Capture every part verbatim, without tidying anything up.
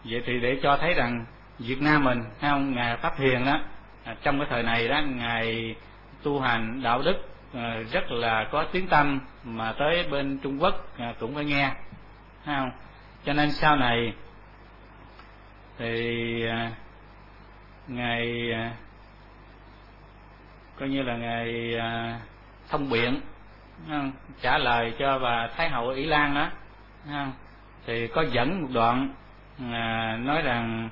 Vậy thì để cho thấy rằng Việt Nam mình, thấy không, ngài Pháp Hiền đó, à, trong cái thời này đó ngài tu hành đạo đức à, rất là có tiếng tăm, mà tới bên Trung Quốc à, cũng phải nghe, thấy không? Cho nên sau này thì à, ngài à, coi như là ngài à, thông biện, không? Trả lời cho bà Thái hậu Ý Lan đó, không? Thì có dẫn một đoạn à, nói rằng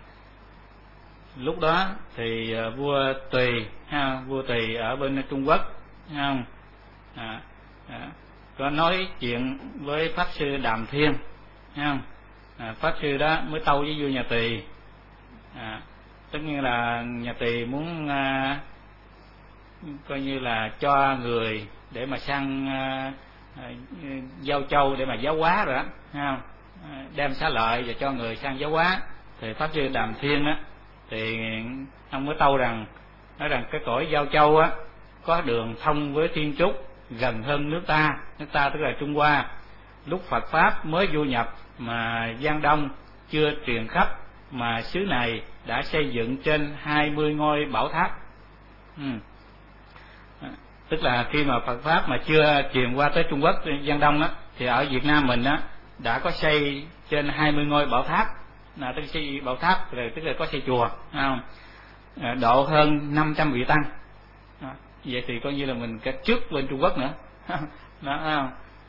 lúc đó thì uh, vua Tùy ha, vua Tùy ở bên Trung Quốc, không? À, à, có nói chuyện với pháp sư Đàm Thiên, không? À, pháp sư đó mới tâu với vua nhà Tùy, à, tất nhiên là nhà Tùy muốn uh, coi như là cho người để mà sang uh, uh, Giao Châu để mà giáo hóa rồi đó, không? À, đem xá lợi và cho người sang giáo hóa. Thì pháp sư Đàm Thiên á thì ông mới tâu rằng, nói rằng cái cõi Giao Châu á có đường thông với Thiên Trúc, gần hơn nước ta, nước ta tức là Trung Hoa. Lúc Phật pháp mới du nhập mà Giang Đông chưa truyền khắp, mà xứ này đã xây dựng trên hai mươi ngôi bảo tháp. ừ. Tức là khi mà Phật pháp mà chưa truyền qua tới Trung Quốc, Giang Đông đó, thì ở Việt Nam mình á đã có xây trên hai mươi ngôi bảo tháp, là tức xây bảo tháp rồi, tức là có xây chùa, không? À, độ hơn năm trăm vị tăng. À, vậy thì coi như là mình cái trước bên Trung Quốc nữa. Đó, không?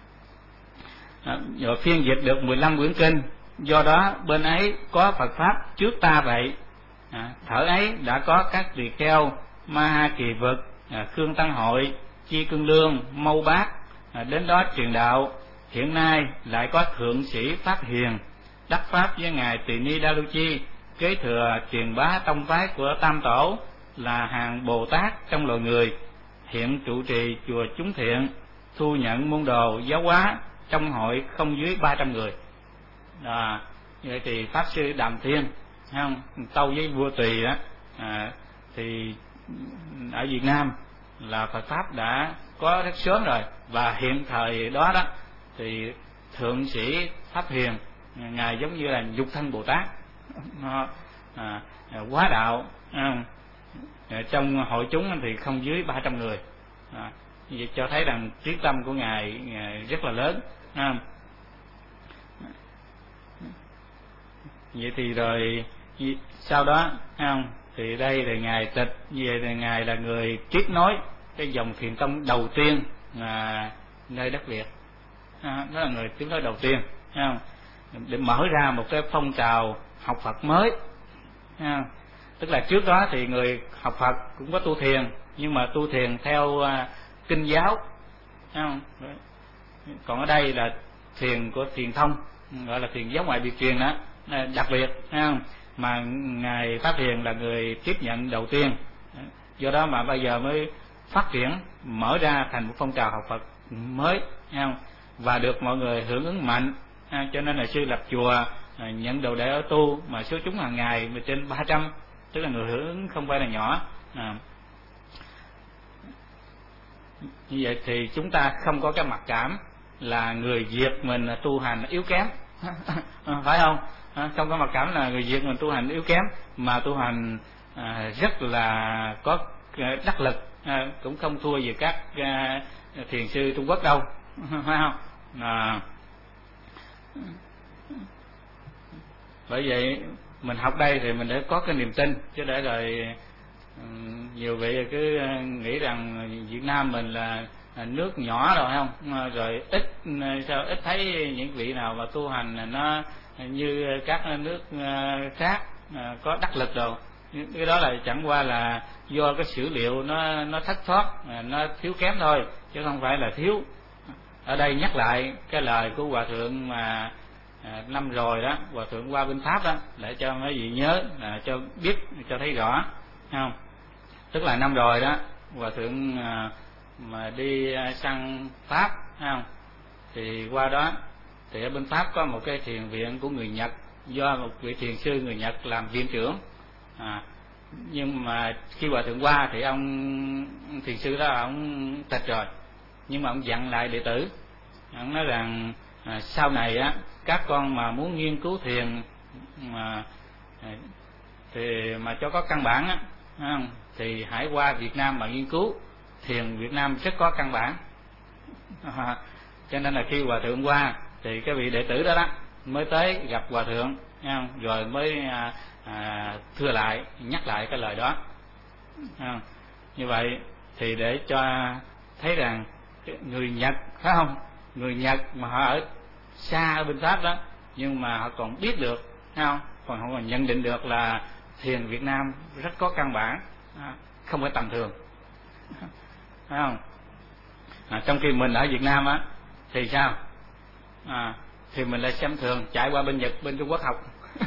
À, rồi phiên dịch được mười lăm quyển kinh, do đó bên ấy có Phật pháp trước ta vậy. À, thở ấy đã có các tỳ kheo Ma Ha Kỳ Vực, à, Khương Tăng Hội, Chi Cương Lương, Mâu Bát à, đến đó truyền đạo. Hiện nay lại có thượng sĩ Pháp Hiền đắc pháp với ngài Tỳ Ni Đa Lu Chi, kế thừa truyền bá tông phái của Tam Tổ, là hàng Bồ Tát trong loài người, hiện trụ trì chùa Chúng Thiện, thu nhận môn đồ giáo hóa, trong hội không dưới ba trăm người. À, vậy thì pháp sư Đàm Thiên, không, tâu với vua Tùy đó, à, thì ở Việt Nam là Phật pháp đã có rất sớm rồi, và hiện thời đó đó thì thượng sĩ Pháp Hiền ngài giống như là dục thân Bồ Tát, nó à, hóa đạo, à, trong hội chúng thì không dưới ba trăm người. À, vậy cho thấy rằng trí tâm của ngài, ngài rất là lớn. À, vậy thì rồi sau đó không, thì đây là ngài tịch, về thì ngài là người tiếp nối cái dòng thiền tông đầu tiên là nơi đất Việt. À, đó là người tiếp nối đầu tiên, không? Để mở ra một cái phong trào học Phật mới. À, tức là trước đó thì người học Phật cũng có tu thiền, nhưng mà tu thiền theo uh, kinh giáo, không? Còn ở đây là thiền của thiền thông, gọi là thiền giáo ngoại biệt truyền đó, đặc biệt, không? Mà ngài Pháp Hiền là người tiếp nhận đầu tiên, do đó mà bây giờ mới phát triển, mở ra thành một phong trào học Phật mới, không? Và được mọi người hưởng ứng mạnh. À, cho nên là sư lập chùa, à, nhận đồ đệ ở tu mà số chúng hàng ngày mà trên ba trăm, tức là người hưởng ứng không phải là nhỏ. À, như vậy thì chúng ta không có cái mặc cảm là người Việt mình tu hành yếu kém, phải không? À, không có mặc cảm là người Việt mình tu hành yếu kém, mà tu hành à, rất là có đắc lực, à, cũng không thua gì các à, thiền sư Trung Quốc đâu, phải không? À, bởi vậy mình học đây thì mình để có cái niềm tin, chứ để rồi nhiều vị cứ nghĩ rằng Việt Nam mình là nước nhỏ rồi, không? Rồi ít, sao ít thấy những vị nào mà tu hành nó như các nước khác có đắc lực đâu. Cái đó là chẳng qua là do cái sử liệu nó nó thất thoát, nó thiếu kém thôi, chứ không phải là thiếu. Ở đây nhắc lại cái lời của hòa thượng mà à, năm rồi đó, hòa thượng Qua Vinh Pháp đó, để cho mấy vị nhớ, à, cho biết, cho thấy rõ, không? Tức là năm rồi đó, hòa thượng à, mà đi sang Pháp, không? Thì qua đó thì ở bên Pháp có một cái thiền viện của người Nhật, do một vị thiền sư người Nhật làm viện trưởng. À, nhưng mà khi hòa thượng qua thì ông thiền sư đó ông tịch rồi, nhưng mà ông dặn lại đệ tử, ông nói rằng à, sau này á, các con mà muốn nghiên cứu thiền mà thì mà cho có căn bản á, không? Thì hãy qua Việt Nam mà nghiên cứu, thiền Việt Nam rất có căn bản. À, cho nên là khi hòa thượng qua thì cái vị đệ tử đó đó mới tới gặp hòa thượng, không? Rồi mới à, à, thưa lại, nhắc lại cái lời đó. À, như vậy thì để cho thấy rằng người Nhật, phải không? Người Nhật mà họ ở xa ở bên Pháp đó, nhưng mà họ còn biết được, phải không? Còn họ còn nhận định được là thiền Việt Nam rất có căn bản, không phải tầm thường, phải không? À, trong khi mình ở Việt Nam á thì sao? À, thì mình lại xem thường, chạy qua bên Nhật, bên Trung Quốc học,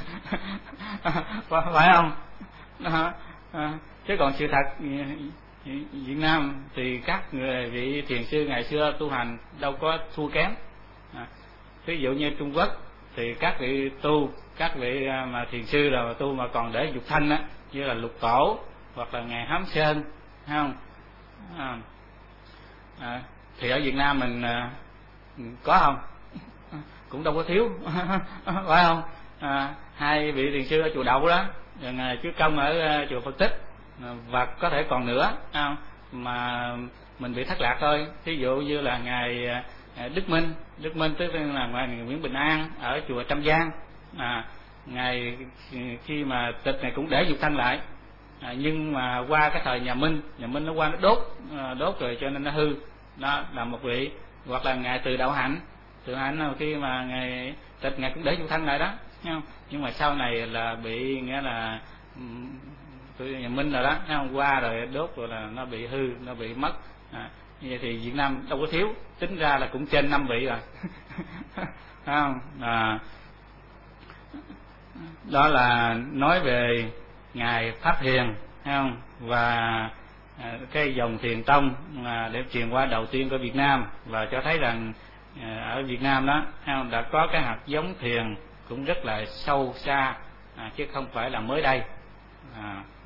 phải không? À, à, chứ còn sự thật Việt Nam thì các người vị thiền sư ngày xưa tu hành đâu có thua kém. À, ví dụ như Trung Quốc thì các vị tu, các vị mà thiền sư rồi tu mà còn để dục thanh á, như là Lục Tổ hoặc là ngài Hám Sơn, thấy không? À, à, thì ở Việt Nam mình à, có không? Cũng đâu có thiếu, phải không? À, hai vị thiền sư ở chùa Đậu đó, rồi ngài Chúa Công ở chùa Phật Tích, và có thể còn nữa, không? Mà mình bị thất lạc thôi. Thí dụ như là ngài Đức Minh, Đức Minh tức là ngài Nguyễn Bình An ở chùa Trăm Giang, à, ngài khi mà tịch này cũng để dục thanh lại, à, nhưng mà qua cái thời nhà Minh, nhà Minh nó qua nó đốt, à, đốt rồi cho nên nó hư. Đó là một vị. Hoặc là ngài Từ Đạo Hạnh, Từ Đạo Hạnh khi mà ngài tịch ngài cũng để dục thanh lại đó, thấy không? Nhưng mà sau này là bị, nghĩa là nhà Minh rồi đó, không? Qua rồi đốt rồi là nó bị hư, nó bị mất. À, như vậy thì Việt Nam đâu có thiếu, tính ra là cũng trên năm vị rồi. Không? À, đó là nói về ngài Pháp Hiền, không? Và à, cái dòng thiền tông à, để truyền qua đầu tiên của Việt Nam, và cho thấy rằng à, ở Việt Nam đó, không? Đã có cái hạt giống thiền cũng rất là sâu xa, à, chứ không phải là mới đây. À,